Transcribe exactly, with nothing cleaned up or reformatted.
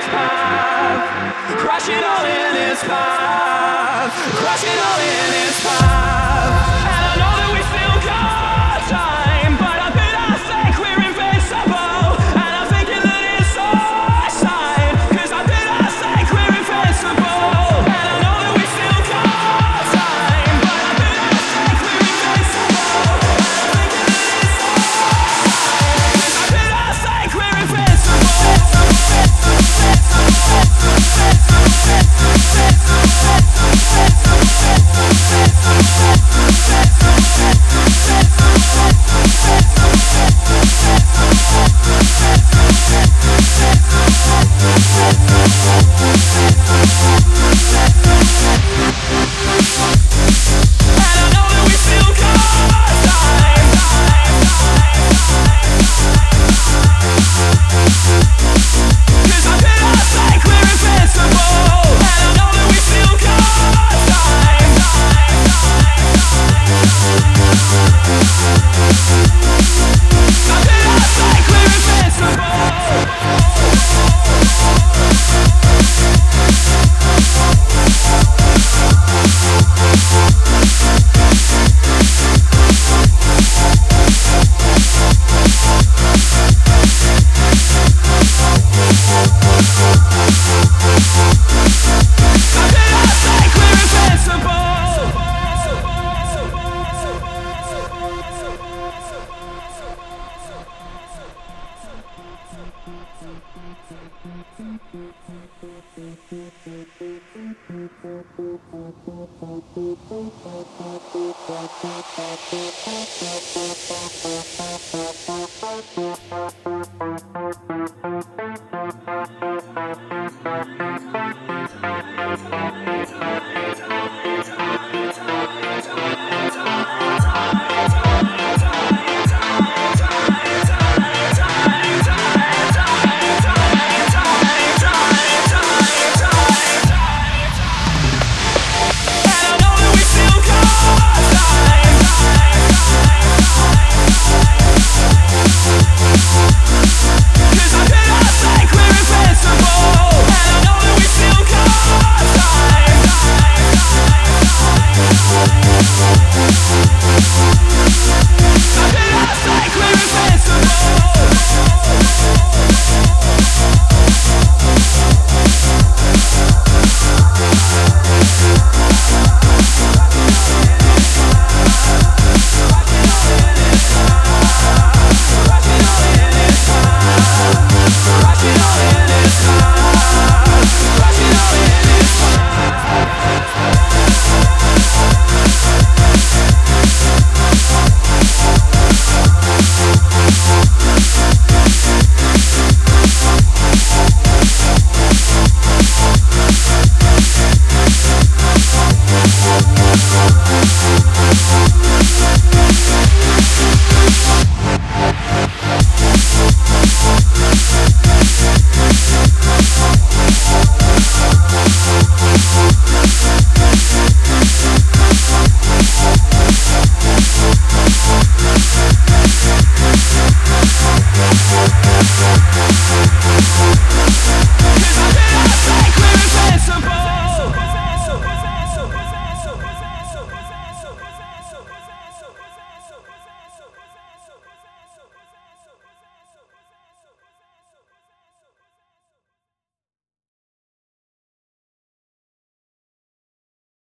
path, crush it all in its path, crush it all in its path. And I know that we still got time, but I bet I think we're invincible. And I'm thinking that it's our sign, cause I bet I think we're invincible. And I know that we still got time, but I bet I think we're invincible. And I'm thinking that it's our sign, cause I bet I think we're invincible. Thank you.